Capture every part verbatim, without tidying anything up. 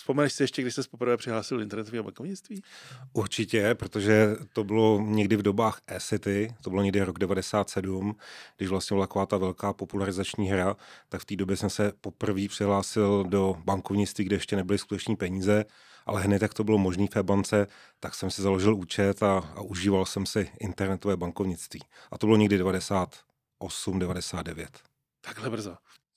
Vzpomeneš si ještě, když jsi poprvé přihlásil do internetového bankovnictví? Určitě, protože to bylo někdy v dobách e-city, to bylo někdy rok devadesát sedm, když vlastně byla taková ta velká popularizační hra, tak v té době jsem se poprvé přihlásil do bankovnictví, kde ještě nebyly skuteční peníze, ale hned, jak to bylo možné v e-bance, tak jsem si založil účet a, a užíval jsem si internetové bankovnictví. A to bylo někdy devadesát osm devadesát devět. Takhle brzo.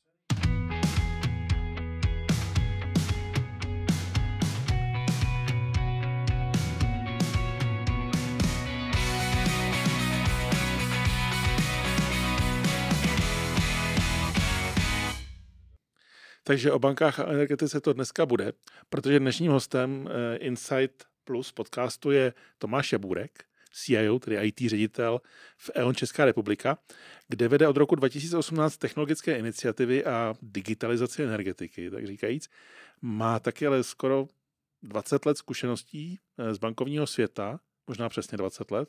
Takže o bankách a energetice to dneska bude, protože dnešním hostem Insight Plus podcastu je Tomáš Jabůrek, C I O, tedy I T ředitel v E ON Česká republika, kde vede od roku dva tisíce osmnáct technologické iniciativy a digitalizaci energetiky, tak říkajíc. Má taky ale skoro dvacet let zkušeností z bankovního světa, možná přesně dvacet let,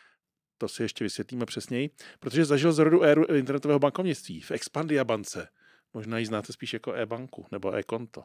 to si ještě vysvětlíme přesněji, protože zažil zrodu éru internetového bankovnictví v Expandia bance. Možná ji znáte spíš jako e-banku nebo e-konto.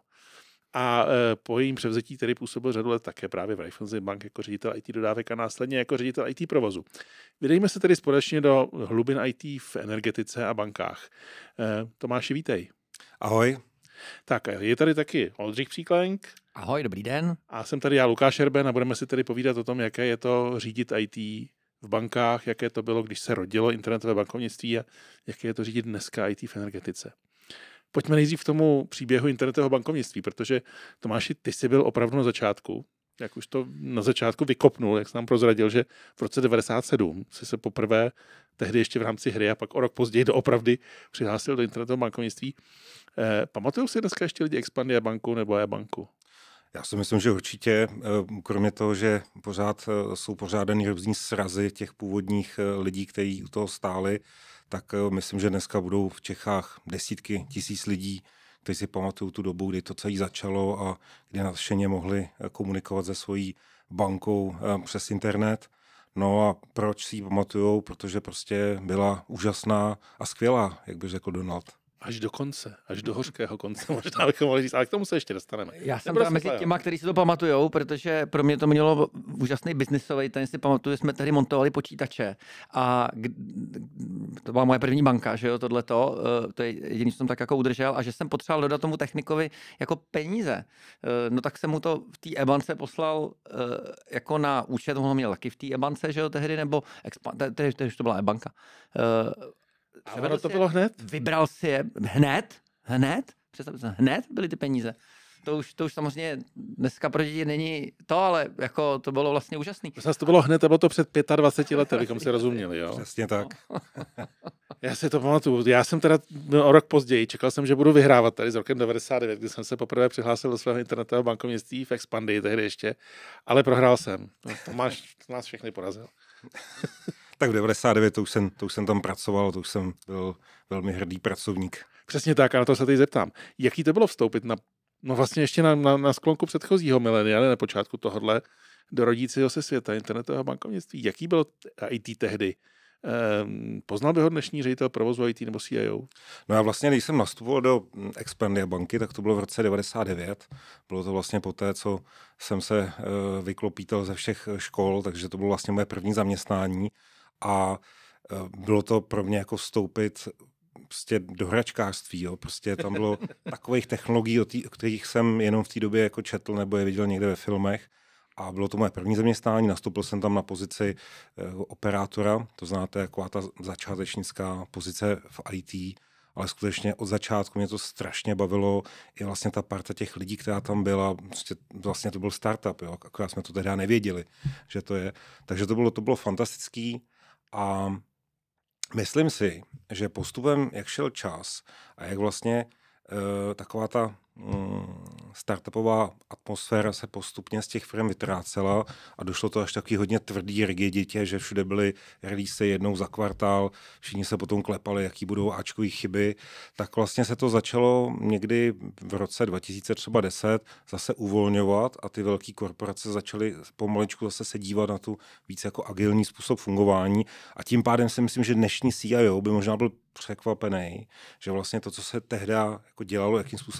A e, po jejím převzetí tedy působil řadu let také právě v Raiffeisen Bank jako ředitel I T dodávek a následně jako ředitel I T provozu. Vydejme se tedy společně do hlubin I T v energetice a bankách. E, Tomáši, vítej. Ahoj. Tak, je tady taky Oldřich Příklenk. Ahoj, dobrý den. A jsem tady já, Lukáš Erben, a budeme si tedy povídat o tom, jaké je to řídit I T v bankách, jaké to bylo, když se rodilo internetové bankovnictví a jaké je to řídit dneska I T v energetice. Pojďme nejdřív k tomu příběhu internetového bankovnictví, protože Tomáši, ty jsi byl opravdu na začátku, jak už to na začátku vykopnul, jak jsi nám prozradil, že v roce devadesát sedm jsi se poprvé, tehdy ještě v rámci hry a pak o rok později doopravdy přihlásil do internetového bankovnictví. Eh, pamatují si dneska ještě lidi Expandia banku nebo e-banku? Já si myslím, že určitě, kromě toho, že pořád jsou pořádaný různý srazy těch původních lidí, kteří u toho stáli, tak myslím, že dneska budou v Čechách desítky tisíc lidí, kteří si pamatují tu dobu, kdy to celé začalo a kdy nadšeně mohli komunikovat se svojí bankou přes internet. No a proč si ji pamatujou? Protože prostě byla úžasná a skvělá, jak by řekl Donald. Až do konce, až do hořkého konce, možná bychom mohli říct, ale k tomu se ještě dostaneme. Já jsem teda mezi těma, kteří si to pamatujou, protože pro mě to mělo úžasný biznisový, ten si pamatuju, jsme tehdy montovali počítače a to byla moje první banka, že jo, tohleto, to je jediný, co jsem tak jako udržel a že jsem potřeboval dodat tomu technikovi jako peníze. No tak jsem mu to v té e-bance poslal jako na účet, on ho měl taky v té e-bance, že jo, tehdy, nebo tehdy to byla e-banka. A ono to bylo hned? Vybral si je hned, hned, představte se, hned byly ty peníze. To už, to už samozřejmě dneska pro děti není to, ale jako to bylo vlastně úžasný. Zase to bylo hned, a bylo to před dvaceti pěti lety, abychom si rozuměli, jo? Přesně tak. Já si to pamatuju. Já jsem teda o rok později, čekal jsem, že budu vyhrávat tady s rokem devadesát devět, kdy jsem se poprvé přihlásil do svého internetového bankovnictví v Expandii tehdy ještě, ale prohrál jsem. Tomáš nás všechny porazil. Tak v devadesát devět to už, jsem, to už jsem tam pracoval, to už jsem byl velmi hrdý pracovník. Přesně tak, a na to se teď zeptám. Jaký to bylo vstoupit na, no vlastně ještě na, na, na sklonku předchozího milénia, ale na počátku tohohle, do rodícího se světa internetového bankovnictví? Jaký bylo I T tehdy? Ehm, poznal by ho dnešní ředitel provozu I T nebo C I O? No já vlastně, když jsem nastupoval do Expandia banky, tak to bylo v roce devadesát devět. Bylo to vlastně poté, co jsem se uh, vyklopítal ze všech škol, takže to bylo vlastně moje první zaměstnání. A bylo to pro mě jako vstoupit prostě do hračkářství. Jo. Prostě tam bylo takových technologií, o, tý, o kterých jsem jenom v té době jako četl nebo je viděl někde ve filmech. A bylo to moje první zaměstnání. Nastoupil jsem tam na pozici uh, operátora, to znáte, jako ta začátečnická pozice v I T. Ale skutečně od začátku mě to strašně bavilo. I vlastně ta parta těch lidí, která tam byla, prostě vlastně to byl startup, jo. Akorát jsme to teda nevěděli, že to je. Takže to bylo, to bylo fantastický. A myslím si, že postupem, jak šel čas a jak vlastně e, taková ta mm, startupová atmosféra se postupně z těch firm vytrácela a došlo to až taky hodně tvrdý rigiditě, že všude byly release jednou za kvartál, všichni se potom klepali, jaký budou áčkový chyby, tak vlastně se to začalo někdy v roce dva tisíce deset zase uvolňovat a ty velké korporace začaly pomaličku zase se dívat na tu víc jako agilní způsob fungování a tím pádem si myslím, že dnešní C I O by možná byl překvapený, že vlastně to, co se tehdy jako dělalo, jakým způsobem se pracovalo,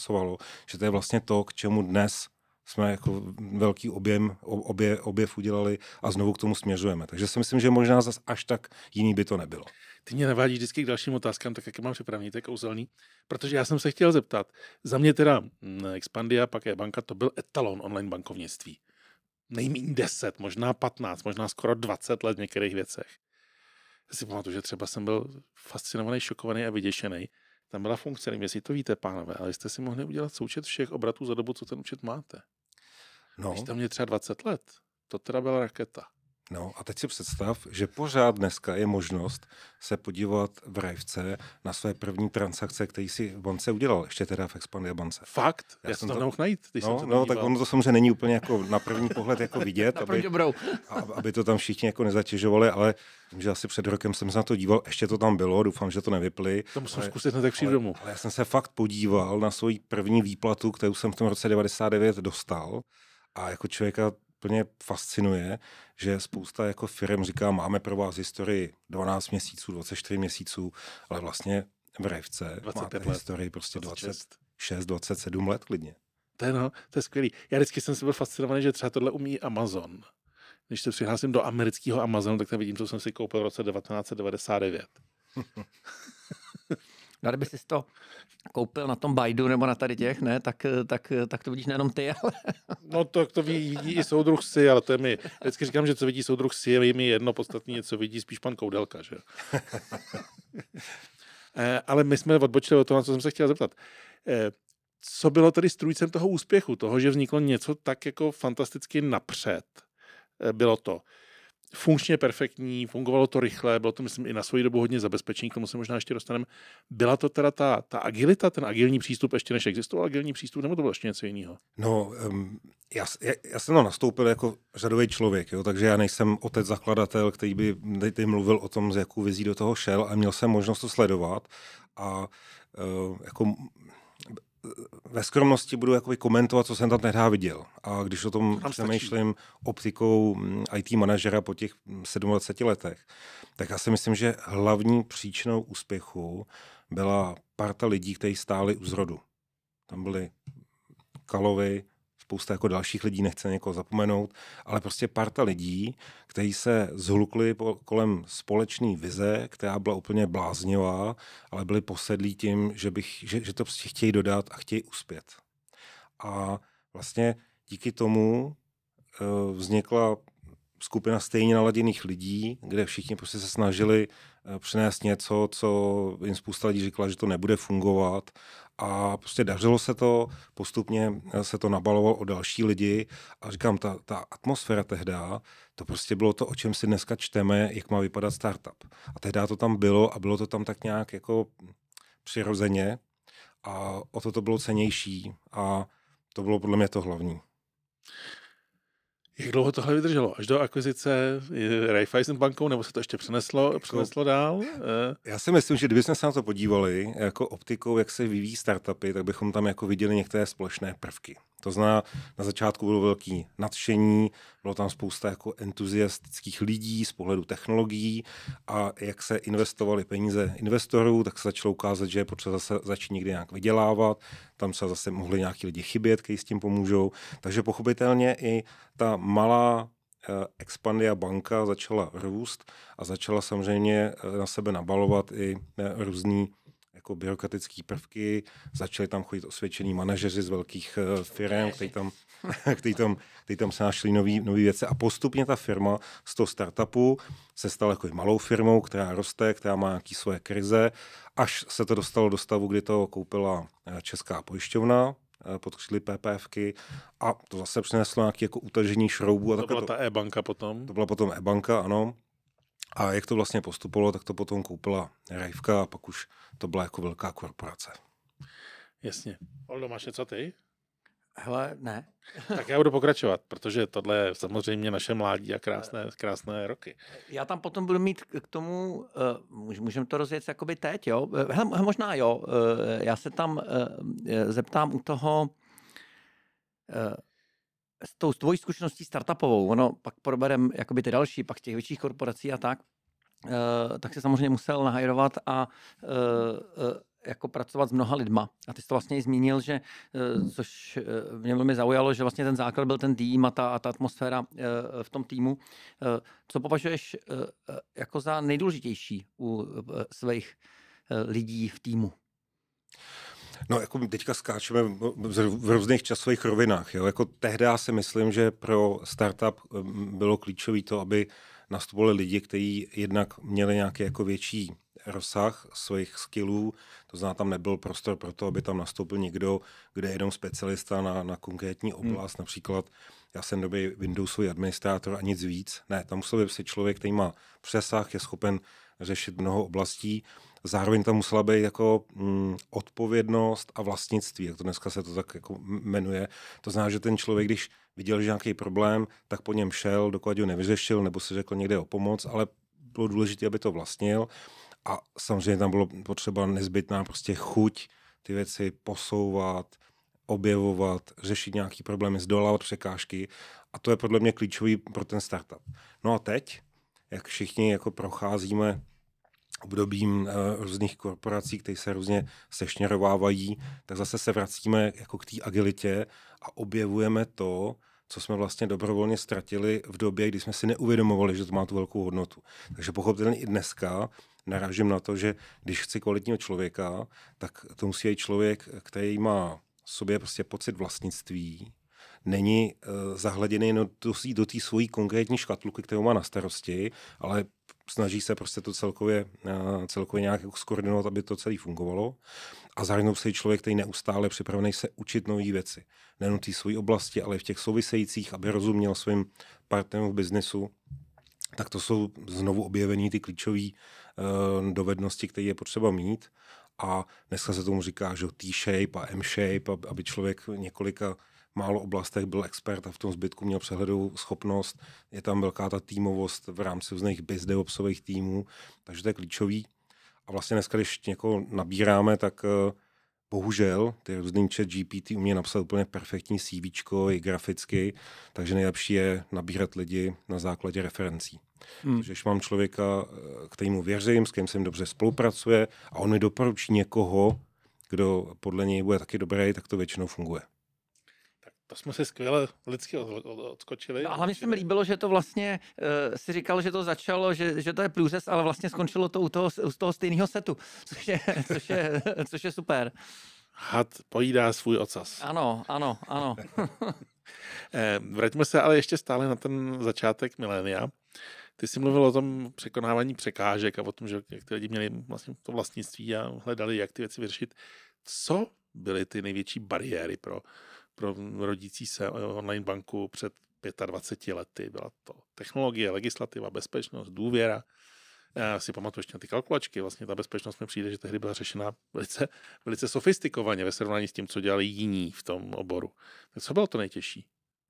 pracovalo, že to je vlastně to, k čemu dnes jsme jako velký objem, obě, objev udělali a znovu k tomu směřujeme. Takže si myslím, že možná zas až tak jiný by to nebylo. Ty mě navádíš vždycky k dalším otázkám, tak jak je mám připravený, to je kouzelný. Protože já jsem se chtěl zeptat, za mě teda Expandia, pak je banka, to byl etalon online bankovnictví. Nejméně deset, možná patnáct, možná skoro dvacet let v některých věcech. Já si pamatuju, že třeba jsem byl fascinovaný, šokovaný a vyděšený. Tam byla funkce, nevím, jestli to víte, pánové, ale jste si mohli udělat součet všech obratů za dobu, co ten účet máte. No. Když tam mě třeba dvacet let, to teda byla raketa. No a teď si představ, že pořád dneska je možnost se podívat v Rajvce na své první transakce, který si v bance udělal, ještě teda v Expandia bance. Fakt? Já, Já jsem to nemohl najít, když no, jsem No, tak ono to samozřejmě není úplně jako na první pohled jako vidět, aby, aby to tam všichni jako nezatěžovali, ale že asi před rokem jsem se na to díval, ještě to tam bylo, doufám, že to nevypli. To musím ale, zkusit, tak přijdu domů. Ale já jsem se fakt podíval na svoji první výplatu, kterou jsem v tom roce devadesát devět dostal a jako člověka plně fascinuje, že spousta jako firm říká, máme pro vás historii dvanáct měsíců, dvacet čtyři měsíců, ale vlastně v Rajvce máte let. historii prostě dvacet šest, dvacet sedm let klidně. To je, no, to je skvělý. Já vždycky jsem si byl fascinovaný, že třeba tohle umí Amazon. Když se přihlásím do amerického Amazonu, tak tam vidím, co jsem si koupil v roce devatenáct set devadesát devět. No, kdyby jsi to koupil na tom Baidu nebo na tady těch, ne, tak, tak, tak to vidíš nejenom ty, ale... No to, to vidí i soudruh si, ale to je mi... Vždycky říkám, že co vidí soudruh si, je mi jedno podstatný, co vidí spíš pan Koudelka, že? Ale my jsme odbočili od toho, na co jsem se chtěl zeptat. Co bylo tedy strůjcem toho úspěchu, toho, že vzniklo něco tak jako fantasticky napřed? Bylo to funkčně perfektní, fungovalo to rychle, bylo to, myslím, i na svoji dobu hodně zabezpečení, k tomu se možná ještě dostaneme. Byla to teda ta, ta agilita, ten agilní přístup, ještě než existoval agilní přístup, nebo to bylo ještě něco jiného? No, um, já, já, já jsem tam nastoupil jako řadový člověk, jo, takže já nejsem otec zakladatel, který by tady mluvil o tom, z jakou vizí do toho šel, a měl jsem možnost to sledovat a uh, jako ve skromnosti budu jakoby komentovat, co jsem tam tehdy viděl. A když o tom přemýšlím optikou í té manažera po těch dvaceti sedmi letech, tak já si myslím, že hlavní příčinou úspěchu byla parta lidí, kteří stáli u zrodu. Tam byli Kalovi, spousta jako dalších lidí, nechce někoho zapomenout, ale prostě parta lidí, kteří se zhlukli kolem společné vize, která byla úplně bláznivá, ale byli posedlí tím, že, bych, že, že to prostě chtějí dodat a chtějí uspět. A vlastně díky tomu uh, vznikla skupina stejně naladěných lidí, kde všichni prostě se snažili uh, přinést něco, co jim spousta lidí říkala, že to nebude fungovat. A prostě dařilo se to, postupně se to nabalovalo o další lidi a říkám, ta, ta atmosféra tehda, to prostě bylo to, o čem si dneska čteme, jak má vypadat startup. A tehda to tam bylo a bylo to tam tak nějak jako přirozeně a o to to bylo cennější a to bylo podle mě to hlavní. Jak dlouho tohle vydrželo? Až do akvizice Raiffeisen bankou, nebo se to ještě přeneslo, jako, přeneslo dál? Já si myslím, že kdybychom se na to podívali jako optikou, jak se vyvíjí startupy, tak bychom tam jako viděli některé společné prvky. To znamená, na začátku bylo velký nadšení, bylo tam spousta jako entuziastických lidí z pohledu technologií a jak se investovaly peníze investorů, tak se začalo ukázat, že je potřeba zase začít někdy nějak vydělávat, tam se zase mohli nějaký lidi chybět, kteří s tím pomůžou. Takže pochopitelně i ta malá Expandia banka začala růst a začala samozřejmě na sebe nabalovat i různý jako byrokratické prvky, začali tam chodit osvědčení manažeři z velkých firm, kteří tam, který tam, který tam snášeli nový, nový věci a postupně ta firma z toho startupu se stala jako malou firmou, která roste, která má nějaké svoje krize, až se to dostalo do stavu, kdy to koupila Česká pojišťovna pod křídly PPFky a to zase přineslo nějaké jako utažení šroubů. A to byla to, ta e-banka potom? To byla potom e-banka, ano. A jak to vlastně postupovalo, tak to potom koupila Rajvka a pak už to byla jako velká korporace. Jasně. Oldo, máš něco ty? Hele, ne. Tak já budu pokračovat, protože tohle je samozřejmě naše mládí a krásné, krásné roky. Já tam potom budu mít k tomu, uh, můžeme to rozjet jakoby teď, jo? Hele, možná jo. Uh, já se tam uh, zeptám u toho, uh, s tou tvojí zkušeností startupovou, ono pak proberem jakoby ty další, pak těch větších korporací a tak, uh, tak se samozřejmě musel nahajrovat a uh, uh, jako pracovat s mnoha lidma. A ty jsi to vlastně i zmínil, že, což mě velmi zaujalo, že vlastně ten základ byl ten tým a ta, a ta atmosféra v tom týmu. Co považuješ jako za nejdůležitější u svých lidí v týmu? No, jako teďka skáčeme v různých časových rovinách. Jo? Jako tehdy já si myslím, že pro startup bylo klíčové to, aby nastupovali lidi, kteří jednak měli nějaký jako větší rozsah svých skillů, to znamená, tam nebyl prostor pro to, aby tam nastoupil někdo, kde je jenom specialista na, na konkrétní oblast, hmm. například já jsem době Windowsový administrátor a nic víc. Ne, tam musel být si člověk, který má přesah, je schopen řešit mnoho oblastí. Zároveň tam musela být jako mm, odpovědnost a vlastnictví, jak to dneska se to tak jako jmenuje. To znamená, že ten člověk, když viděl, že nějaký problém, tak po něm šel, dokud ho nevyřešil, nebo si řekl někde o pomoc, ale bylo důležité, aby to vlastnil. A samozřejmě tam bylo potřeba nezbytná prostě chuť ty věci posouvat, objevovat, řešit nějaký problémy, zdolávat překážky. A to je podle mě klíčový pro ten startup. No a teď, jak všichni jako procházíme obdobím uh, různých korporací, které se různě sešněrovávají, tak zase se vracíme jako k té agilitě a objevujeme to, co jsme vlastně dobrovolně ztratili v době, kdy jsme si neuvědomovali, že to má tu velkou hodnotu. Takže pochopitelně i dneska narážím na to, že když chci kvalitního člověka, tak to musí být člověk, který má v sobě prostě pocit vlastnictví, není uh, zahleděný do, do té svojí konkrétní škatulky, kterou má na starosti, ale snaží se prostě to celkově, uh, celkově nějak jako skoordinovat, aby to celé fungovalo. A zároveň musí člověk, který neustále připravený se učit nové věci. Nejen v té své oblasti, ale i v těch souvisejících, aby rozuměl svým partnerům v biznesu. Tak to jsou znovu objevený ty klíčové uh, dovednosti, které je potřeba mít. A dneska se tomu říká, že T-shape a M-shape, aby člověk v několika málo oblastech byl expert a v tom zbytku měl přehledovou schopnost. Je tam velká ta týmovost v rámci různých BizDevOpsových týmů, takže to je klíčový. A vlastně dneska, když někoho nabíráme, tak uh, bohužel ty různý chat G P T umí napsat úplně perfektní CVčko i graficky, takže nejlepší je nabírat lidi na základě referencí. Hmm. Takže když mám člověka, kterýmu věřím, s kterým se dobře spolupracuje a on mi doporučí někoho, kdo podle něj bude taky dobrý, tak to většinou funguje. To jsme si skvěle lidsky odskočili. No, a hlavně se mi líbilo, že to vlastně uh, si říkal, že to začalo, že, že to je průřez, ale vlastně skončilo to u toho, u toho stejného setu, což je, což je, což je super. Had pojídá svůj ocas. Ano, ano, ano. Vraťme se ale ještě stále na ten začátek milénia. Ty jsi mluvil o tom překonávání překážek a o tom, že jak ty lidi měli vlastně to vlastnictví a hledali, jak ty věci vyřešit. Co byly ty největší bariéry pro pro rodící se online banku před dvaceti pěti lety? Byla to technologie, legislativa, bezpečnost, důvěra. Já si pamatuju ještě na ty kalkulačky. Vlastně ta bezpečnost mi přijde, že tehdy byla řešena velice, velice sofistikovaně ve srovnání s tím, co dělali jiní v tom oboru. Tak co bylo to nejtěžší?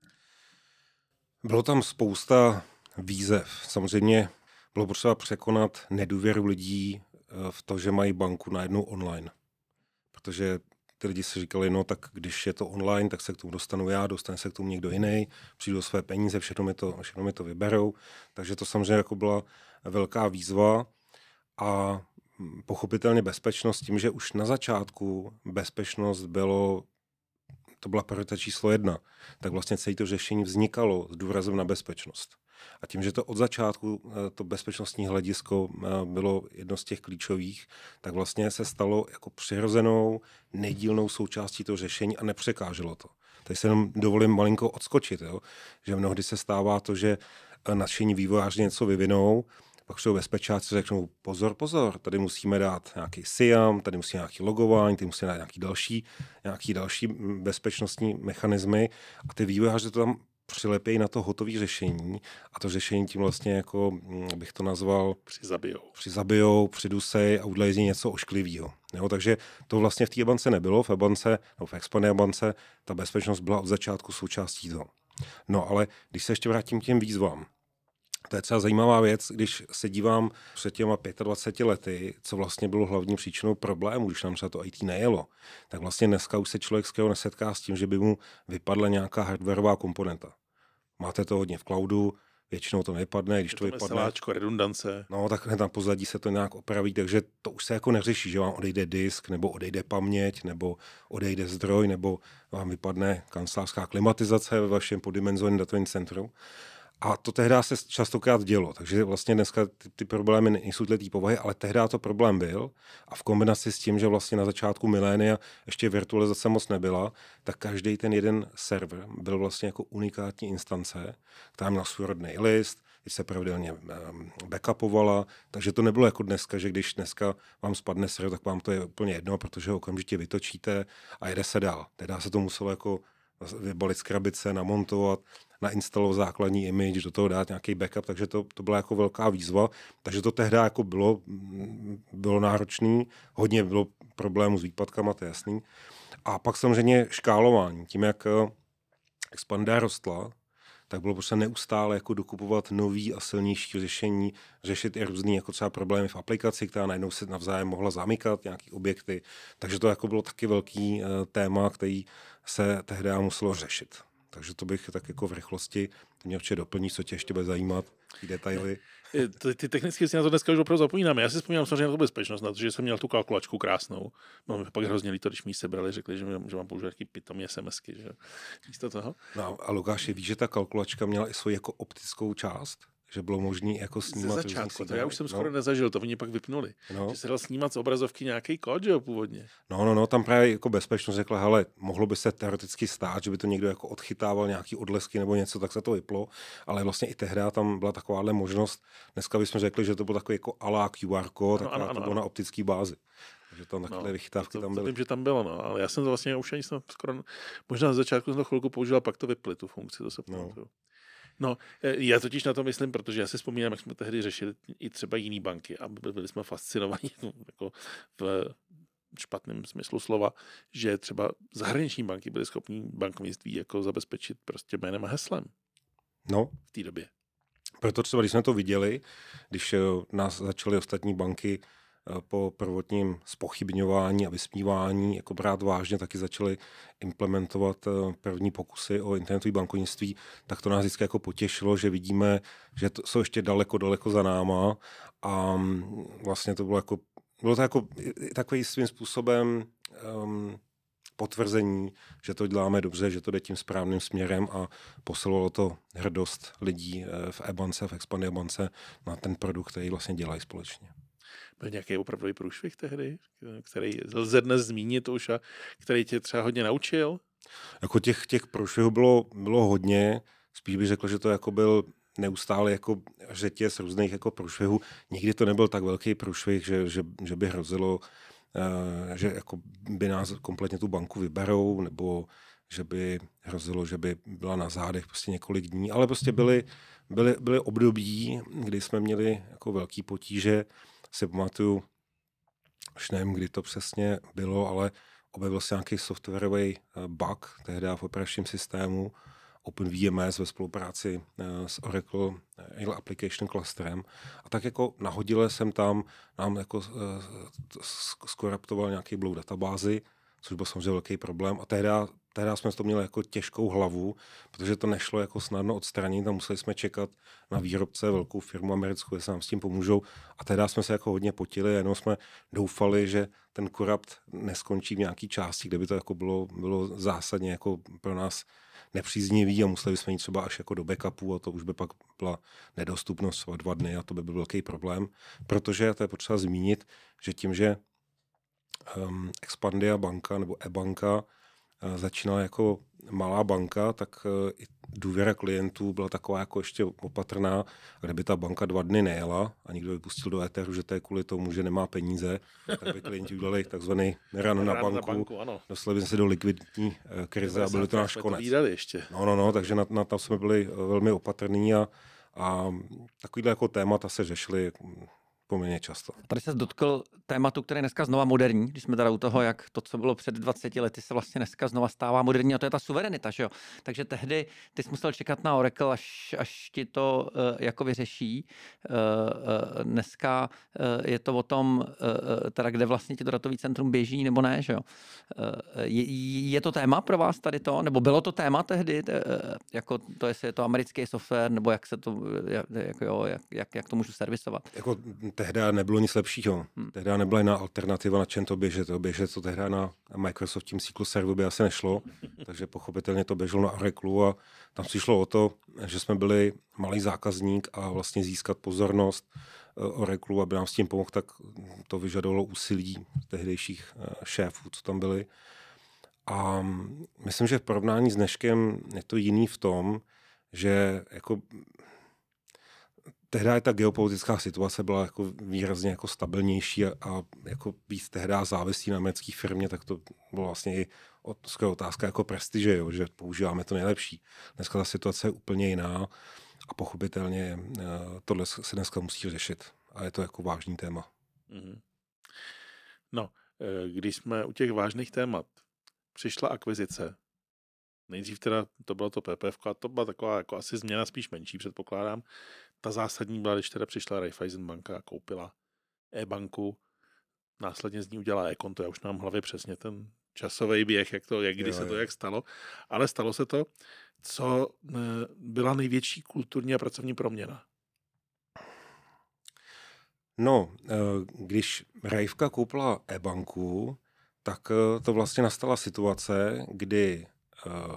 Bylo tam spousta výzev. Samozřejmě bylo potřeba překonat nedůvěru lidí v to, že mají banku najednou online. Protože ty lidi si říkali, no tak když je to online, tak se k tomu dostanu já, dostane se k tomu někdo jiný, přijdu o své peníze, všechno mi to, všechno mi to vyberou. Takže to samozřejmě jako byla velká výzva a pochopitelně bezpečnost tím, že už na začátku bezpečnost bylo, to byla priorita číslo jedna, tak vlastně celé to řešení vznikalo s důrazem na bezpečnost. A tím, že to od začátku to bezpečnostní hledisko bylo jedno z těch klíčových, tak vlastně se stalo jako přirozenou, nedílnou součástí toho řešení a nepřekáželo to. Tady se jenom dovolím malinko odskočit, jo? Že mnohdy se stává to, že nadšení vývojáři něco vyvinou, pak jsou bezpečáci, řeknou pozor, pozor, tady musíme dát nějaký S I A M, tady musíme nějaký logování, tady musíme dát nějaký další, nějaký další bezpečnostní mechanismy a ty vývojáři to tam přilepějí na to hotové řešení a to řešení tím vlastně jako, bych to nazval, přizabijou, přizabijou přidusej a udělají z něj něco ošklivého. Jo, takže to vlastně v té bance nebylo, v bance, no v Expander bance ta bezpečnost byla od začátku součástí toho. No ale když se ještě vrátím k těm výzvám, to je třeba zajímavá věc, když se dívám před těma dvaceti pěti lety, co vlastně bylo hlavní příčinou problému, když nám třeba to í té nejelo, tak vlastně dneska už se člověk skoro nesetká s tím, že by mu vypadla nějaká hardwarová komponenta. Máte to hodně v cloudu, většinou to nevypadne, když je to, to vypadne. Seláčko, redundance. No, tak hned na pozadí se to nějak opraví, takže to už se jako neřeší, že vám odejde disk, nebo odejde paměť, nebo odejde zdroj, nebo vám vypadne kancelářská klimatizace ve vašem poddimenzovaném datovém centru. A to tehdy se častokrát dělo, takže vlastně dneska ty, ty problémy nejsou té povahy, ale tehdy to problém byl a v kombinaci s tím, že vlastně na začátku milénia ještě virtualizace moc nebyla, tak každý ten jeden server byl vlastně jako unikátní instance, která měla svůj rodný list, když se pravidelně backupovala, takže to nebylo jako dneska, že když dneska vám spadne server, tak vám to je úplně jedno, protože ho okamžitě vytočíte a jede se dál. Tehdy se to muselo jako vybalit z krabice, namontovat, nainstalovat základní image, do toho dát nějaký backup, takže to, to byla jako velká výzva. Takže to tehdy jako bylo, bylo náročné, hodně bylo problémů s výpadkama, to je jasný. A pak samozřejmě škálování. Tím, jak Expandia rostla, tak bylo prostě neustále jako dokupovat nový a silnější řešení, řešit i různý jako třeba problémy v aplikaci, která najednou se navzájem mohla zamykat, nějaký objekty. Takže to jako bylo taky velký uh, téma, který se tehdy muselo řešit. Takže to bych tak jako v rychlosti, to mě určitě doplní, co tě ještě bude zajímat, ty detaily. Ty, ty technicky si na to dneska už opravdu zapomínáme. Já si vzpomínám samozřejmě na tu bezpečnost, na to, že jsem měl tu kalkulačku krásnou. No, pak hrozně líto, když mi ji sebrali, řekli, že, že mám používat taky pitomý SMSky, že místo toho. No a Lukáši, víš, že ta kalkulačka měla i svoji jako optickou část? Že bylo možné jako snímat. Ze začátku, to já už jsem skoro no. nezažil, to oni pak vypnuli. No. Že se dal snímat z obrazovky nějaký kód, že jo, původně. No, no, no, tam právě jako bezpečnost řekla, hele, mohlo by se teoreticky stát, že by to někdo jako odchytával nějaký odlesky nebo něco, tak se to vyplo, ale vlastně i tehdy tam byla takováhle možnost. Dneska bychom řekli, že to byl takový jako alá Q R kód, tak to bylo na optické bázi. Takže tam takové no, vychytávky to, tam byly. Vím, že tam bylo, no, ale já jsem to vlastně už ani jsem skoro, možná na začátku jsem to chvilku používal, pak to vypli tu funkci, to se pamatuju. No. No, já totiž na to myslím, protože já si vzpomínám, jak jsme tehdy řešili i třeba jiný banky a byli jsme fascinovaní jako v špatném smyslu slova, že třeba zahraniční banky byly schopní bankovnictví jako zabezpečit prostě jménem a heslem. No. V té době. Proto třeba, když jsme to viděli, když nás začaly ostatní banky po prvotním zpochybňování a vysmívání jako brát vážně, taky začali implementovat první pokusy o internetové bankovnictví, tak to nás vždycky jako potěšilo, že vidíme, že to jsou ještě daleko, daleko za náma a vlastně to bylo jako, bylo to jako takový svým způsobem um, potvrzení, že to děláme dobře, že to jde tím správným směrem a posilovalo to hrdost lidí v e-bance, v Expandia bance na ten produkt, který vlastně dělají společně. Byl nějaký opravdový průšvih tehdy, který lze dnes zmínit už a který tě třeba hodně naučil? Jako těch, těch průšvihů bylo, bylo hodně, spíš bych řekl, že to jako byl neustále jako řetěz různých jako průšvihů. Nikdy to nebyl tak velký průšvih, že, že, že by hrozilo, uh, že jako by nás kompletně tu banku vyberou, nebo že by hrozilo, že by byla na zádech prostě několik dní, ale prostě byly, byly, byly období, kdy jsme měli jako velký potíže. Si pamatuju, už nevím, kdy to přesně bylo, ale objevil se nějaký softwarový bug tehdy v operačním systému OpenVMS ve spolupráci s Oracle Real Application Clusterem. A tak jako nahodile jsem tam, nám jako skoraptoval nějaký blok databázy, což byl samozřejmě velký problém. A tehdy, tehdy jsme to měli jako těžkou hlavu, protože to nešlo jako snadno odstranit a museli jsme čekat na výrobce, velkou firmu americkou, jestli nám s tím pomůžou. A tehdy jsme se jako hodně potili, jenom jsme doufali, že ten korapt neskončí v nějaký části, kde by to jako bylo, bylo zásadně jako pro nás nepříznivý a museli jsme jít třeba až jako do backupu a to už by pak byla nedostupnost třeba dva dny a to by byl velký problém. Protože, to je potřeba zmínit, že tím, že Um, Expandia banka nebo e-banka uh, začínala jako malá banka, tak uh, i důvěra klientů byla taková jako ještě opatrná. Kdyby ta banka dva dny nejela a někdo vypustil do éteru, že to je kvůli tomu, že nemá peníze, tak by klienti udělali takzvaný run na banku, na banku dostali by se do likvidní uh, krize a byli to náš konec. Ještě. No, no, no, takže na, na to jsme byli uh, velmi opatrní a, a takovýhle jako témata se řešili poměrně často. Tady se dotkl tématu, který je dneska znova moderní, když jsme teda u toho, jak to, co bylo před dvaceti lety, se vlastně dneska znova stává moderní, a to je ta suverenita, že jo? Takže tehdy ty jsi musel čekat na Oracle, až, až ti to uh, jako vyřeší. Uh, uh, dneska uh, je to o tom, uh, teda kde vlastně ti to datový centrum běží, nebo ne, že jo? Uh, je, je to téma pro vás tady to? Nebo bylo to téma tehdy, uh, jako to, jestli je to americký software, nebo jak se to, jako jo, jak, jak, jak to můžu servisovat? Jako tehdy nebylo nic lepšího. Hmm. Tehdy nebyla jiná alternativa, na čem to běžet. To běžet to tehdy na Microsoft tím S Q L Serveru by asi nešlo, takže pochopitelně to běželo na Oracle a tam si šlo o to, že jsme byli malý zákazník a vlastně získat pozornost Oracle, aby nám s tím pomohl, tak to vyžadovalo úsilí tehdejších šéfů, co tam byli. A myslím, že v porovnání s dneškem je to jiný v tom, že jako tehdy ta geopolitická situace byla jako výrazně jako stabilnější a, a jako víc tehdy závislí na americké firmě, tak to bylo vlastně i otázka jako prestiže, jo, že používáme to nejlepší. Dneska ta situace je úplně jiná a pochopitelně tohle se dneska musí řešit. A je to jako vážný téma. Mm-hmm. No, když jsme u těch vážných témat, přišla akvizice. Nejdřív teda to bylo to P P F a to byla taková jako asi změna spíš menší, předpokládám. Ta zásadní byla, když teda přišla Raiffeisen banka a koupila e-banku, následně z ní udělala e-konto. Já už mám v hlavě přesně ten časový běh, jak, to, jak kdy jo, se to jak stalo. Ale stalo se to, co byla největší kulturní a pracovní proměna. No, když Raifka koupila e-banku, tak to vlastně nastala situace, kdy uh,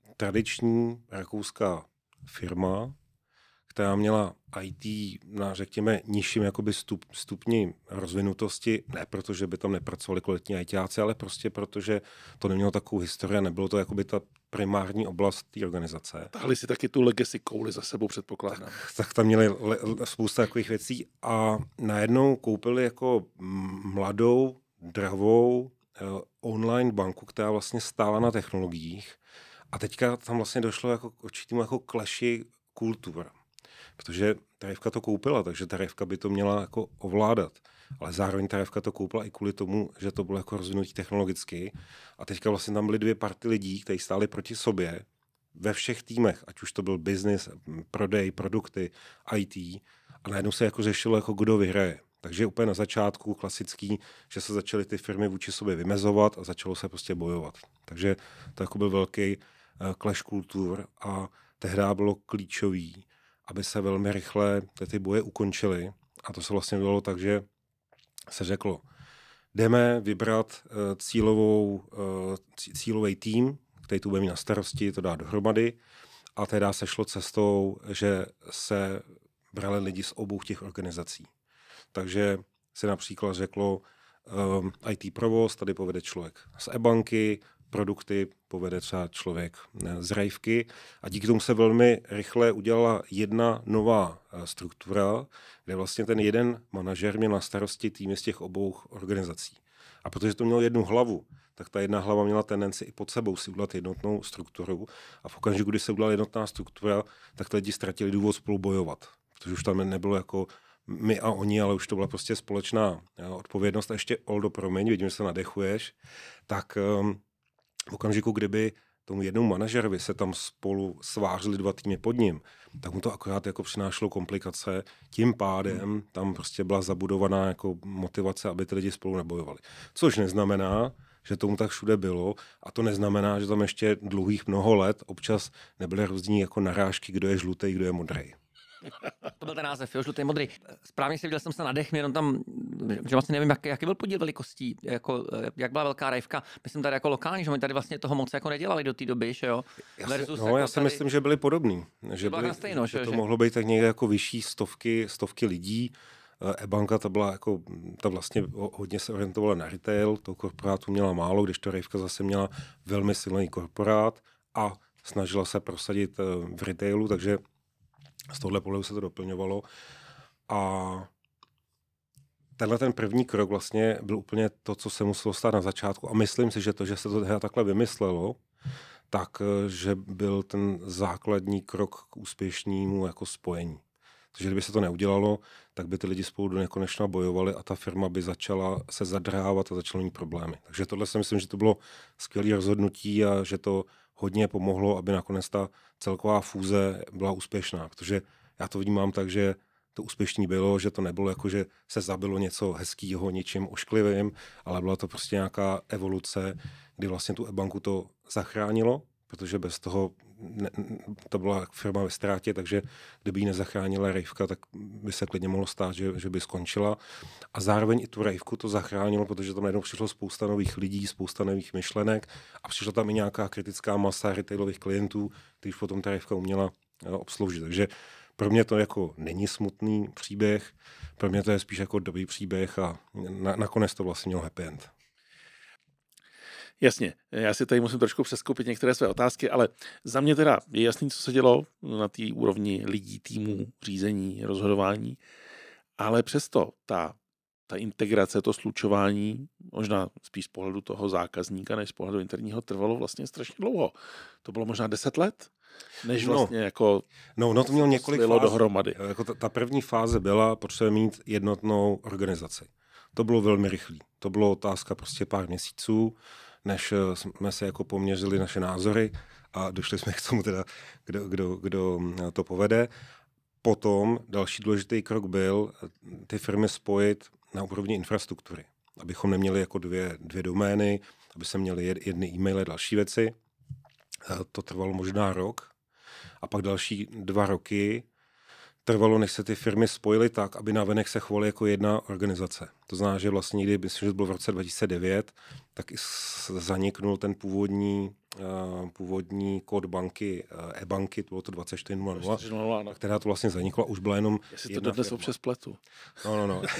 tradiční rakouská firma, která měla í té na, řekněme, nižším jakoby stup, stupni rozvinutosti, ne protože by tam nepracovali kvalitní ajťáci, ale prostě protože to nemělo takovou historii, nebylo to jakoby ta primární oblast té organizace. Tahli si taky tu legacy kouli za sebou, předpokládám. Tak, tak tam měli le, spousta takových věcí a najednou koupili jako mladou, dravou online banku, která vlastně stála na technologiích a teďka tam vlastně došlo jako k určitému jako clashi kultur, protože Raifka to koupila, takže ta Raifka by to měla jako ovládat, ale zároveň ta Raifka to koupila i kvůli tomu, že to bylo jako rozvinutí technologicky a teďka vlastně tam byly dvě party lidí, kteří stáli proti sobě ve všech týmech, ať už to byl business, prodej, produkty, í té a najednou se jako řešilo, jako kdo vyhraje. Takže úplně na začátku klasický, že se začaly ty firmy vůči sobě vymezovat a začalo se prostě bojovat. Takže to jako byl velký uh, clash kultur a tehdy bylo klíčový, aby se velmi rychle ty boje ukončily. A to se vlastně bylo tak, že se řeklo, jdeme vybrat uh, cílovou, uh, cílový tým, který tu bude mít na starosti, to dá dohromady. A teda se šlo cestou, že se brali lidi z obou těch organizací. Takže se například řeklo um, í té provoz, tady povede člověk z e-banky, produkty povede třeba člověk z Raifky a díky tomu se velmi rychle udělala jedna nová struktura, kde vlastně ten jeden manažer měl na starosti týmy z těch obou organizací. A protože to mělo jednu hlavu, tak ta jedna hlava měla tendenci i pod sebou si udělat jednotnou strukturu a v okamžiku, kdy se udělala jednotná struktura, tak lidi ztratili důvod spolu bojovat, protože už tam nebylo jako my a oni, ale už to byla prostě společná odpovědnost. A ještě, Oldo, promiň, vidím, že se nadechuješ, tak um, v okamžiku, kdyby tomu jednomu manažerovi se tam spolu svářili dva týmy pod ním, tak mu to akorát jako přinášelo komplikace. Tím pádem tam prostě byla zabudovaná jako motivace, aby ty lidi spolu nebojovali. Což neznamená, že tomu tak všude bylo a to neznamená, že tam ještě dlouhých mnoho let občas nebyly různý jako narážky, kdo je žlutý, kdo je modrý. To byl ten název, jo, žlutý, modrý. Správně si viděl jsem se na dech, jenom tam, že vlastně nevím, jak, jaký byl podíl velikostí, jako, jak byla velká Raifka. Myslím tady jako lokální, že oni tady vlastně toho moc jako nedělali do té doby, že jo. Já si, no, jako já si tady... myslím, že byli podobní. Že, byli, stejno, že, že to že? mohlo být tak někde jako vyšší stovky, stovky lidí. E-banka ta byla jako, ta vlastně hodně se orientovala na retail, toho korporátu měla málo, když to Raifka zase měla velmi silný korporát a snažila se prosadit v retailu, takže z tohle pohledu se to doplňovalo. A tenhle ten první krok vlastně byl úplně to, co se muselo stát na začátku. A myslím si, že to, že se to takhle vymyslelo, tak, že byl ten základní krok k úspěšnému jako spojení. Protože kdyby se to neudělalo, tak by ty lidi spolu do nekonečna bojovali a ta firma by začala se zadrávat a začala mít problémy. Takže tohle si myslím, že to bylo skvělé rozhodnutí a že to hodně pomohlo, aby nakonec ta celková fúze byla úspěšná. Protože já to vnímám tak, že to úspěšný bylo, že to nebylo jako, že se zabilo něco hezkýho, něčím ošklivým, ale byla to prostě nějaká evoluce, kdy vlastně tu e-banku to zachránilo, protože bez toho ne, to byla firma ve ztrátě, takže kdyby ji nezachránila Rejvka, tak by se klidně mohlo stát, že, že by skončila. A zároveň i tu Rejvku to zachránilo, protože tam najednou přišlo spousta nových lidí, spousta nových myšlenek a přišla tam i nějaká kritická masa retailových klientů, když potom ta Rejvka uměla obsloužit. Takže pro mě to jako není smutný příběh, pro mě to je spíš jako dobrý příběh a na, nakonec to vlastně mělo happy end. Jasně, já si tady musím trošku přeskupit některé své otázky, ale za mě teda je jasný, co se dělo na té úrovni lidí, týmů, řízení, rozhodování, ale přesto ta, ta integrace, to slučování, možná spíš z pohledu toho zákazníka, než z pohledu interního, trvalo vlastně strašně dlouho. To bylo možná deset let, než vlastně no, jako no, no to mělo několik fáz dohromady. Jako ta, ta první fáze byla, potřebujeme mít jednotnou organizaci. To bylo velmi rychlý. To bylo otázka prostě pár měsíců, než jsme se jako poměřili naše názory a došli jsme k tomu teda, kdo, kdo, kdo to povede. Potom další důležitý krok byl ty firmy spojit na úrovni infrastruktury, abychom neměli jako dvě, dvě domény, aby se měli jedny e-maily a další věci. To trvalo možná rok. A pak další dva roky trvalo, než se ty firmy spojily tak, aby navenek se chovaly jako jedna organizace. To znamená, že vlastně někdy, myslím, že to bylo v roce dva tisíce devět, tak zaniknul ten původní, uh, původní kód banky, uh, e-banky, to bylo to dvacet čtyři nula nula, která to vlastně zanikla, už byla jenom Jestli to dnes občas pletu. No, no, no.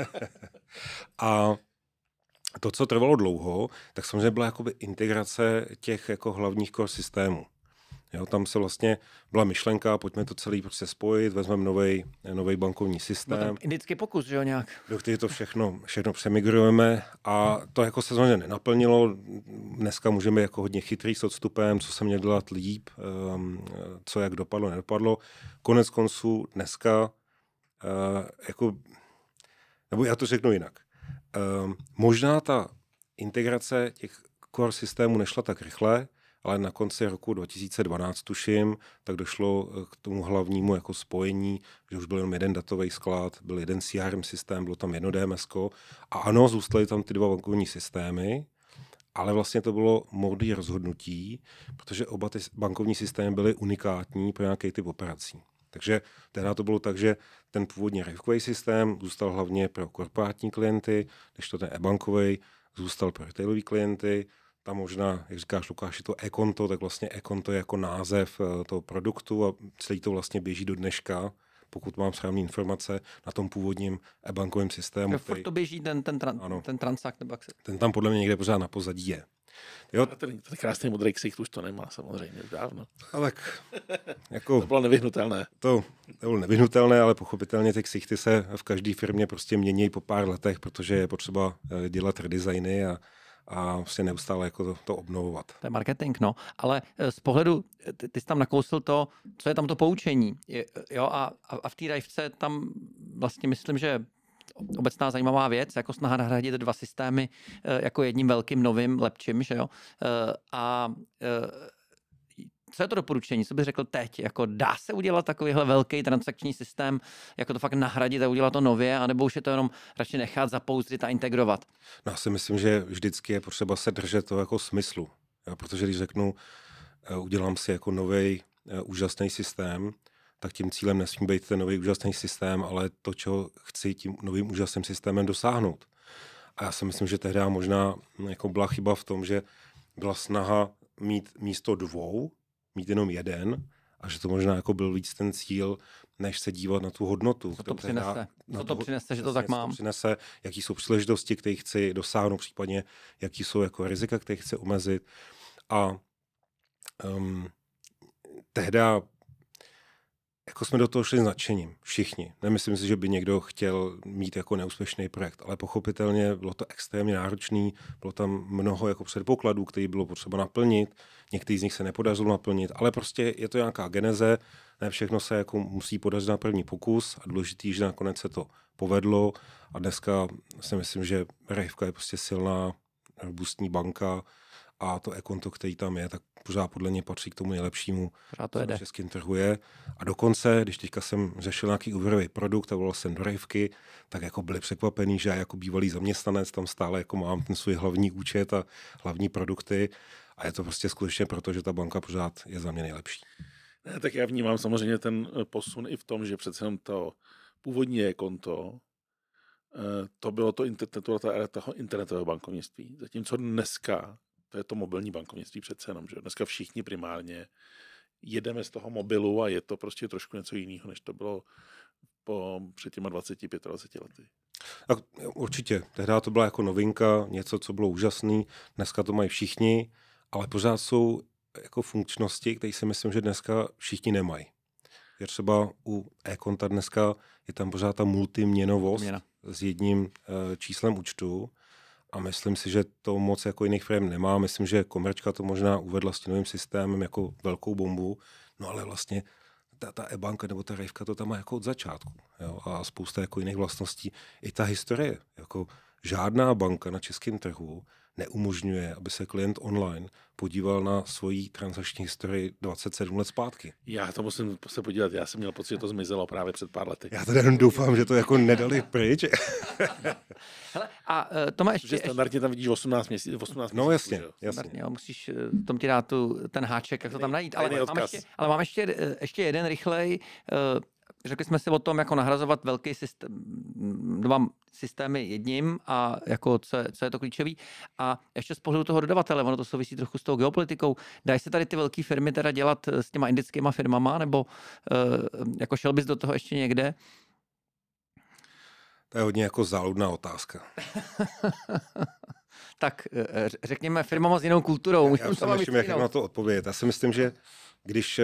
A to, co trvalo dlouho, tak samozřejmě byla jakoby integrace těch jako hlavních core systémů. Jo, tam se vlastně byla myšlenka, pojďme to celý prostě spojit, vezmeme novej, novej bankovní systém. No, indický pokus, že jo, nějak. Do kterého to všechno, všechno přemigrujeme a to jako se samozřejmě nenaplnilo. Dneska můžeme jako hodně chytrý s odstupem, co se měl dělat líp, co jak dopadlo, nedopadlo. Konec konců dneska, jako, nebo já to řeknu jinak. Možná ta integrace těch core systémů nešla tak rychle, ale na konci roku dva tisíce dvanáct, tuším, tak došlo k tomu hlavnímu jako spojení, že už byl jenom jeden datový sklad, byl jeden C R M systém, bylo tam jedno D M S ko a ano, zůstaly tam ty dva bankovní systémy, ale vlastně to bylo moudré rozhodnutí, protože oba ty bankovní systémy byly unikátní pro nějaký typ operací. Takže tehdy to bylo tak, že ten původní Rejvkový systém zůstal hlavně pro korporátní klienty, než to ten e-bankový zůstal pro retailový klienty. Tam možná, jak říkáš, Lukáš, je to e-konto, tak vlastně e-konto je jako název toho produktu a celý to vlastně běží do dneška, pokud mám správné informace, na tom původním e-bankovém systému. Furt to běží ten, ten, tran, ano, ten transakt. Nebo se... Ten tam podle mě někde pořád na pozadí je. Jo? Ten, ten krásný modrý ksicht už to nemá samozřejmě už dávno. A tak, jako, to bylo nevyhnutelné. To, to bylo nevyhnutelné, ale pochopitelně ty ksichty se v každé firmě prostě mění po pár letech, protože je potřeba dělat redesigny a a vlastně neustále jako to, to obnovovat. To je marketing, no. Ale z pohledu, ty, ty jsi tam nakousil to, co je tam to poučení. Je, jo, a, a v té Rejvce tam vlastně myslím, že obecná zajímavá věc, jako snaha nahradit dva systémy jako jedním velkým novým, lepším, že jo. A co je to doporučení? Co bys řekl teď? Jako dá se udělat takovýhle velký transakční systém, jako to fakt nahradit a udělat to nově, anebo už je to jenom radši nechat zapouzdřit a integrovat? No, já si myslím, že vždycky je potřeba se držet toho jako smyslu. Jo? Protože když řeknu, udělám si jako nový úžasný systém, tak tím cílem nesmí být ten nový úžasný systém, ale to, čeho chci tím novým úžasným systémem dosáhnout. A já si myslím, že tehdy možná jako byla chyba v tom, že byla snaha mít místo dvou, mít jenom jeden, a že to možná jako byl víc ten cíl, než se dívat na tu hodnotu. Co to přinese? Co to přinese, že to tak mám? Co přinese, jaký jsou příležitosti, které chci dosáhnout, případně jaký jsou jako rizika, které chci omezit. A um, tehdy jako jsme do toho šli s nadšením, všichni. Nemyslím si, že by někdo chtěl mít jako neúspěšný projekt, ale pochopitelně bylo to extrémně náročný, bylo tam mnoho jako předpokladů, které bylo potřeba naplnit, některý z nich se nepodařilo naplnit, ale prostě je to nějaká geneze, ne všechno se jako musí podařit na první pokus a důležitý, že nakonec se to povedlo a dneska si myslím, že Rejvka je prostě silná, robustní banka a to e-konto, který tam je, tak pořád podle mě patří k tomu nejlepšímu, to co na českém trhu je. A dokonce, když teďka jsem řešil nějaký úvěrový produkt a volal jsem do Rejvky, tak jako byli překvapený, že já jako bývalý zaměstnanec tam stále jako mám ten svůj hlavní účet a hlavní produkty a je to prostě skutečně proto, že ta banka pořád je za mě nejlepší. Ne, tak já vnímám samozřejmě ten posun i v tom, že přece jenom to původní e-konto, to bylo to internetu, toho internetového bankovnictví. Zatímco dneska to je to mobilní bankovnictví přece jenom, že dneska všichni primárně jedeme z toho mobilu a je to prostě trošku něco jiného, než to bylo po před těma dvacet dvacet pět lety. Tak určitě. Tehdy to byla jako novinka, něco, co bylo úžasný. Dneska to mají všichni, ale pořád jsou jako funkčnosti, které si myslím, že dneska všichni nemají. Je třeba u e-konta dneska je tam pořád ta multiměnovost Měna. s jedním uh, číslem účtu. A myslím si, že to moc jako jiných firm nemá. Myslím, že Komerčka to možná uvedla s tím novým systémem jako velkou bombu, no ale vlastně ta, ta e-banka nebo ta Rejvka to tam má jako od začátku. Jo? A spousta jako jiných vlastností. I ta historie. Jako žádná banka na českém trhu neumožňuje, aby se klient online podíval na svoji transakční historii dvacet sedm let zpátky. Já to musím se podívat, já jsem měl pocit, že to zmizelo právě před pár lety. Já teda jenom doufám, že to jako nedali pryč. Hele, a uh, Tome, ještě... Že standardně tam vidíš osmnáct měsíců. osmnáct no měsíců, jasně, jasně. Jo, musíš tom ti dát tu, ten háček, jak to tam najít. Ale mám, ještě, ale mám ještě, ještě jeden rychlej. Uh, Řekli jsme si o tom, jako nahrazovat velký systém, dva systémy jedním a jako co, co je to klíčový. A ještě z pohledu toho dodavatele, ono to souvisí trochu s tou geopolitikou. Dají se tady ty velké firmy teda dělat s těma indickýma firmama, nebo uh, jako šel bys do toho ještě někde? To je hodně jako záludná otázka. Tak řekněme firmama s jinou kulturou. Já, já přemýšlím, jak na to odpovědět. Já si myslím, že když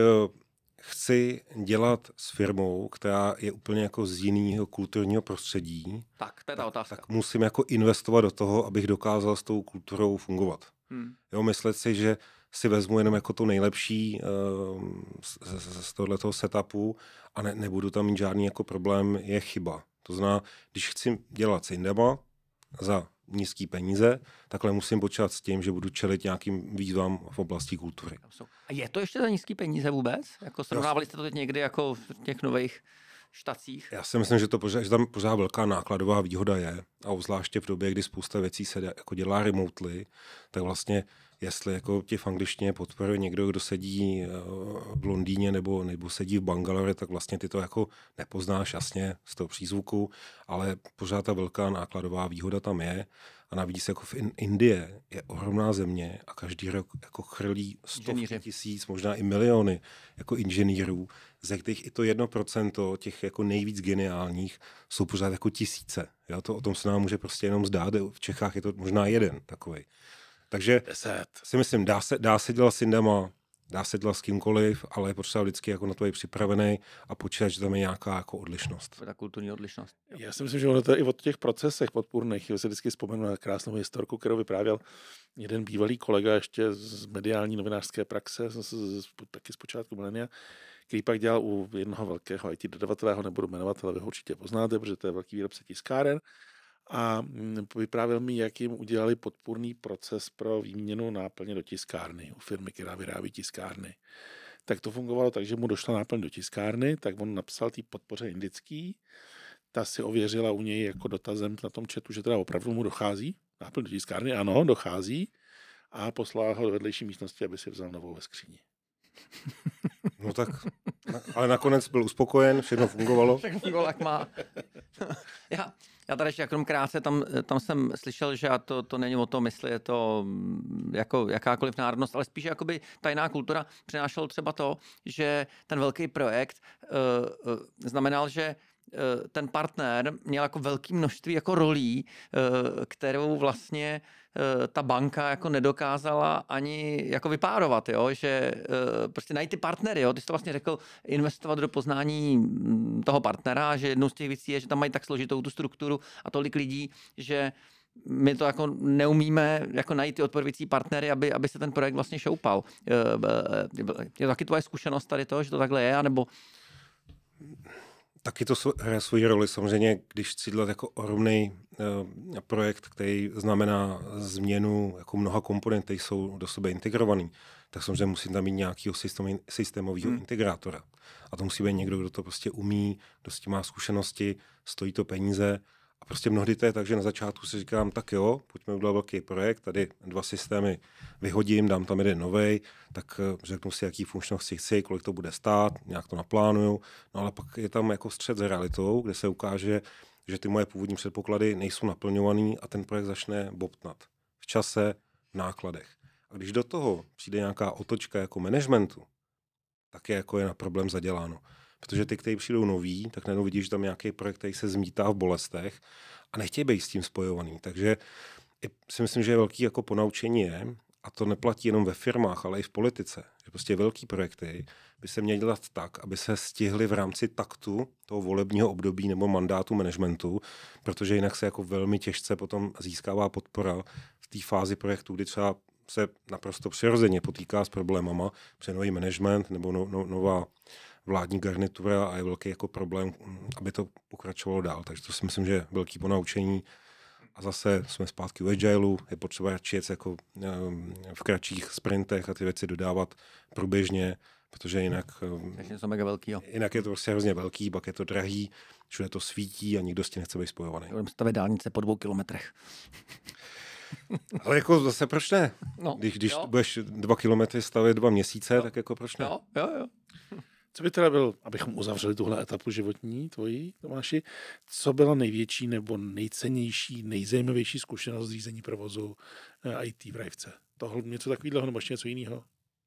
chci dělat s firmou, která je úplně jako z jiného kulturního prostředí, tak, to je ta otázka. tak musím jako investovat do toho, abych dokázal s tou kulturou fungovat. Hmm. Jo, myslet si, že si vezmu jenom jako to nejlepší uh, z, z, z tohletoho setupu a ne, nebudu tam mít žádný jako problém, je chyba. To znamená, když chci dělat s Indema za nízký peníze, takhle musím počítat s tím, že budu čelit nějakým výzvám v oblasti kultury. A je to ještě za nízký peníze vůbec? Jako srovnávali jste to teď někdy jako v těch nových štacích? Já si myslím, že, to pořád, že tam pořád velká nákladová výhoda je a obzvláště v době, kdy spousta věcí se jako dělá remotely, tak vlastně jestli jako ti v angličtině podporuje někdo, kdo sedí v Londýně nebo, nebo sedí v Bangalore, tak vlastně ty to jako nepoznáš jasně z toho přízvuku, ale pořád ta velká nákladová výhoda tam je. A navíc jako v Indie je ohromná země a každý rok jako chrlí stovky tisíc, možná i miliony jako inženýrů, ze kterých i to jedno procento těch jako nejvíc geniálních jsou pořád jako tisíce. Jo? To o tom se nám může prostě jenom zdát, v Čechách je to možná jeden takovej. Takže Deset. si myslím, dá se, dá se dělat s Indema, dá se dělat s kýmkoliv, ale je potřeba vždycky jako na to být připravený a počítat, že tam je nějaká jako odlišnost. Ta kulturní odlišnost. Já si myslím, že ono to je i o těch procesech podpůrných. Já se vždycky vzpomenu na krásnou historku, kterou vyprávěl jeden bývalý kolega ještě z mediální novinářské praxe, z, z, z, taky z počátku milenia, který pak dělal u jednoho velkého í té dodavatele, ho nebudu jmenovat, ale vy ho určitě poznáte, protože to je velký výrobce tiskáren. A vyprávěl mi, jak jim udělali podpůrný proces pro výměnu náplně do tiskárny u firmy, která vyrábí tiskárny. Tak to fungovalo tak, že mu došla náplň do tiskárny, tak on napsal té podpoře indický, ta si ověřila u něj jako dotazem na tom chatu, že teda opravdu mu dochází náplň do tiskárny, ano, dochází, a poslala ho do vedlejší místnosti, aby si vzal novou ve skříni. No tak, ale nakonec byl uspokojen, všechno fungovalo. Všechno fungovalo, jak má. já, já tady ještě jenom krátce, tam, tam jsem slyšel, že to, to není o tom, jestli je to jako jakákoliv národnost, ale spíš jakoby tajná kultura přinášel třeba to, že ten velký projekt uh, uh, znamenal, že ten partner měl jako velké množství jako rolí, kterou vlastně ta banka jako nedokázala ani jako vypárovat, jo? Že prostě najít ty partnery. Jo? Ty jsi to vlastně řekl, investovat do poznání toho partnera, že jednou z těch věcí je, že tam mají tak složitou tu strukturu a tolik lidí, že my to jako neumíme jako najít ty odpovědící partnery, aby, aby se ten projekt vlastně šoupal. Je to taky tvoje zkušenost tady to, že to takhle je, anebo... Taky to hraje svoji roli. Samozřejmě, když chci dělat jako ohromný uh, projekt, který znamená změnu jako mnoha komponent, které jsou do sebe integrovaný, tak samozřejmě musím tam mít nějakého systémového hmm. integrátora. A to musí být někdo, kdo to prostě umí, kdo s tím má zkušenosti, stojí to peníze. A prostě mnohdy to je tak, že na začátku si říkám, tak jo, pojďme udělat velký projekt, tady dva systémy vyhodím, dám tam jeden novej, tak řeknu si, jaký funkčnosti chci, kolik to bude stát, nějak to naplánuju. No ale pak je tam jako střed s realitou, kde se ukáže, že ty moje původní předpoklady nejsou naplňovaný a ten projekt začne bobtnat v čase, v nákladech. A když do toho přijde nějaká otočka jako managementu, tak je jako je na problém zaděláno. Protože ty, kteří přijdou noví, tak najednou vidíš, že tam nějaký projekt, který se zmítá v bolestech a nechtějí být s tím spojovaný. Takže si myslím, že velký jako ponaučení je, a to neplatí jenom ve firmách, ale i v politice, že prostě velký projekty by se měly dělat tak, aby se stihly v rámci taktu toho volebního období nebo mandátu managementu, protože jinak se jako velmi těžce potom získává podpora v té fázi projektu, kdy třeba se naprosto přirozeně potýká s problémama, protože nový management nebo no, no, nová vládní garnitura a je velký jako problém, aby to pokračovalo dál. Takže to si myslím, že je velký ponaučení. A zase jsme zpátky u Agileu, je potřeba radši jet jako v kratších sprintech a ty věci dodávat průběžně, protože jinak, něco mega velkýho. Jinak je to prostě hrozně velký, pak je to drahý, všude to svítí a nikdo s tím nechce být spojovaný. Budeme stavět dálnice po dvou kilometrech. Ale jako zase proč ne? No, když když budeš dva kilometry stavět dva měsíce, jo. tak jako proč ne? Jo, jo, jo. Co by teda byl, abychom uzavřeli tuhle etapu životní tvojí, Tomáši, co byla největší nebo nejcennější, nejzajímavější zkušenost z řízení provozu í té v Rajvce? Tohle něco takového nebo ještě něco jiného?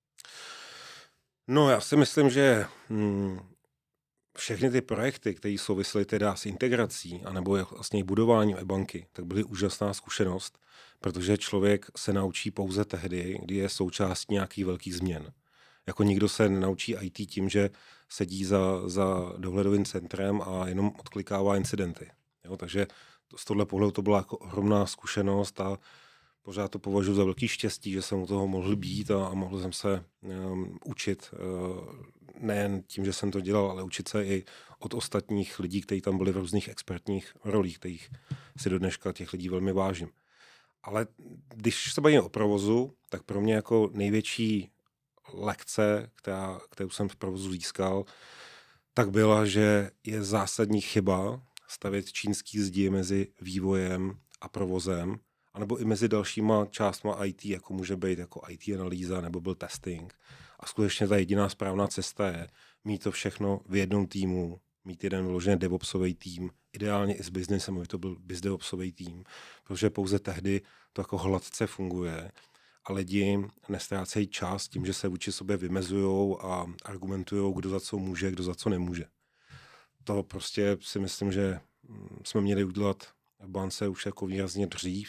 No já si myslím, že hm, všechny ty projekty, které souvisely teda s integrací anebo vlastně budování e-banky, tak byly úžasná zkušenost, protože člověk se naučí pouze tehdy, kdy je součástí nějakých velkých změn. Jako nikdo se nenaučí í té tím, že sedí za, za dohledovým centrem a jenom odklikává incidenty. Jo, takže to, z tohle pohledu to byla jako ohromná zkušenost a pořád to považuji za velký štěstí, že jsem u toho mohl být a, a mohl jsem se um, učit uh, nejen tím, že jsem to dělal, ale učit se i od ostatních lidí, kteří tam byli v různých expertních rolích, kterých si do dneška těch lidí velmi vážím. Ale když se bavím o provozu, tak pro mě jako největší lekce, která, kterou jsem v provozu získal, tak byla, že je zásadní chyba stavět čínský zdi mezi vývojem a provozem, anebo i mezi dalšíma částma í té, jako může být jako í té analýza nebo byl testing. A skutečně ta jediná správná cesta je mít to všechno v jednom týmu, mít jeden vyložený DevOpsový tým, ideálně i s biznesem, aby to byl BizDevOpsový tým, protože pouze tehdy to jako hladce funguje a lidi nestrácejí čas tím, že se vůči sobě vymezujou a argumentujou, kdo za co může, kdo za co nemůže. To prostě si myslím, že jsme měli udělat v bance už jako výrazně dřív.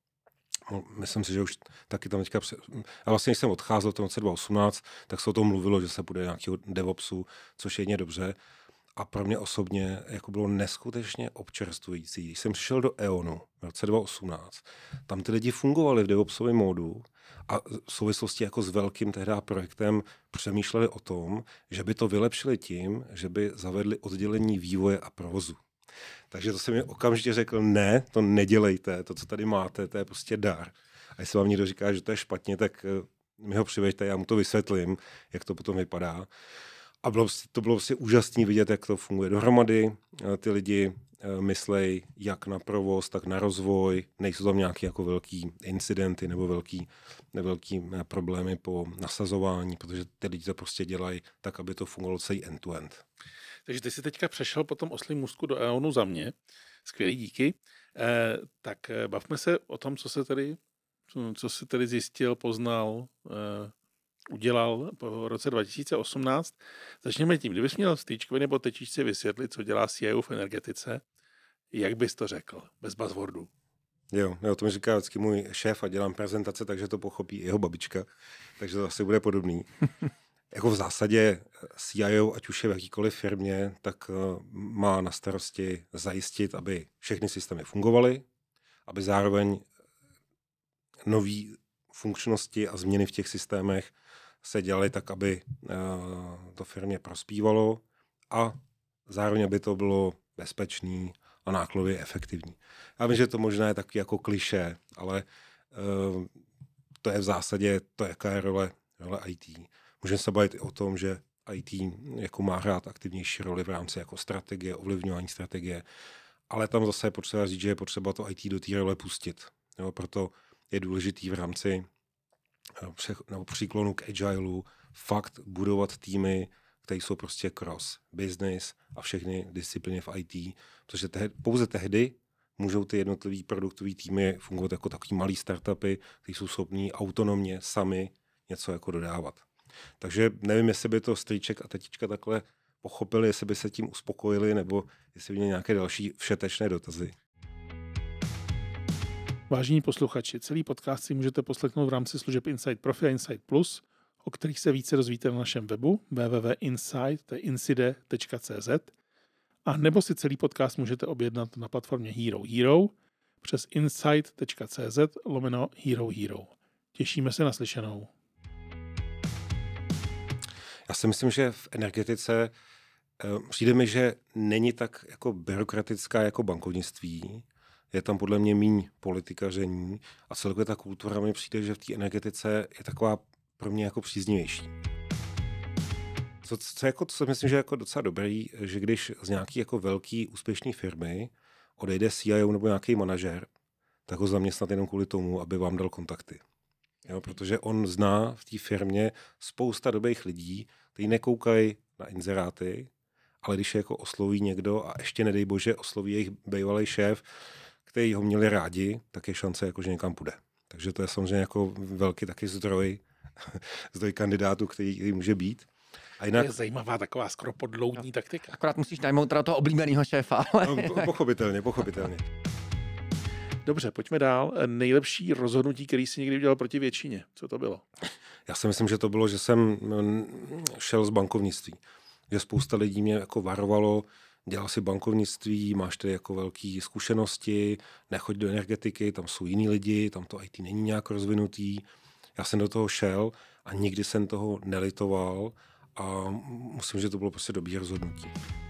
Myslím si, že už taky tam teďka... A vlastně, když jsem odcházel v tom roce dva tisíce osmnáct, tak se o tom mluvilo, že se bude nějakého DevOpsu, což je jedně dobře. A pro mě osobně jako bylo neskutečně občerstvující. Když jsem přišel do EONu v roce dva tisíce osmnáct, tam ty lidi fungovali v DevOpsovém módu a v souvislosti jako s velkým tehdy projektem přemýšleli o tom, že by to vylepšili tím, že by zavedli oddělení vývoje a provozu. Takže to jsem mi okamžitě řekl, ne, to nedělejte, to, co tady máte, to je prostě dar. A jestli vám někdo říká, že to je špatně, tak mi ho přiveďte, já mu to vysvětlím, jak to potom vypadá. A bylo, to bylo prostě úžasné vidět, jak to funguje dohromady. Ty lidi myslej jak na provoz, tak na rozvoj. Nejsou tam nějaké jako velký incidenty nebo velký, velký problémy po nasazování, protože ty lidi to prostě dělají tak, aby to fungovalo celý end-to-end. Takže ty jsi teďka přešel po tom oslím můstku do EONu za mě. Skvělý, díky. Eh, tak bavme se o tom, co se tady, co jsi tady zjistil, poznal, eh, udělal po roce dva tisíce osmnáct. Začněme tím, kdybys měl stýčkovi nebo tečičce vysvětlit, co dělá C I O v energetice, jak bys to řekl, bez buzzwordu? Jo, jo, to mi říká vždycky můj šéf a dělám prezentace, takže to pochopí jeho babička, takže to asi bude podobný. Jako v zásadě C I O, ať už je v jakýkoliv firmě, tak má na starosti zajistit, aby všechny systémy fungovaly, aby zároveň nové funkčnosti a změny v těch systémech se dělaly tak, aby to firmě prospívalo a zároveň, aby to bylo bezpečný a nákladově efektivní. Já vím, že to možná je taky jako klišé, ale uh, to je v zásadě to, jaká je role, role I T. Můžeme se bavit i o tom, že I T jako má hrát aktivnější roli v rámci jako strategie, ovlivňování strategie, ale tam zase je potřeba říct, že je potřeba to I T do té role pustit. Jo, proto je důležitý v rámci nebo příklonu k agilu fakt budovat týmy, které jsou prostě cross business a všechny disciplíny v I T, protože tehdy, pouze tehdy můžou ty jednotlivé produktové týmy fungovat jako takový malý startupy, které jsou schopní autonomně sami něco jako dodávat. Takže nevím, jestli by to strýček a tetička takhle pochopili, jestli by se tím uspokojili, nebo jestli by měli nějaké další všetečné dotazy. Vážení posluchači, celý podcast si můžete poslechnout v rámci služeb Insight Profi a Insight Plus, o kterých se více dozvíte na našem webu w w w tečka insight inside tečka c z a nebo si celý podcast můžete objednat na platformě Hero Hero přes insight tečka c z lomeno Hero Hero. Těšíme se na slyšenou. Já si myslím, že v energetice přijde mi, že není tak jako byrokratická jako bankovnictví. Je tam podle mě míň politikaření a celkově ta kultura mi přijde, že v té energetice je taková pro mě jako příznivější. Co, co, jako, co myslím, že je jako docela dobrý, že když z nějaký jako velký úspěšný firmy odejde C I O nebo nějaký manažer, tak ho zaměstnat jenom kvůli tomu, aby vám dal kontakty. Jo, protože on zná v té firmě spousta dobrých lidí, kteří nekoukají na inzeráty, ale když je jako osloví někdo a ještě nedej bože osloví jejich bývalý šéf, který ho měli rádi, tak je šance, jako, že někam půjde. Takže to je samozřejmě jako velký taky zdroj, zdroj kandidátů, který, který může být. A jinak... To je zajímavá taková skoro podloudní no. taktika. Akorát musíš najmout teda toho oblíbeného šéfa. Ale... No, pochopitelně, pochopitelně. Dobře, pojďme dál. Nejlepší rozhodnutí, který jsi někdy udělal proti většině. Co to bylo? Já si myslím, že to bylo, že jsem šel z bankovnictví. Že spousta lidí mě jako varovalo, dělal si bankovnictví, máš tady jako velké zkušenosti, nechoď do energetiky, tam jsou jiní lidi, tam to I T není nějak rozvinutý. Já jsem do toho šel a nikdy jsem toho nelitoval a musím, že to bylo prostě dobrý rozhodnutí.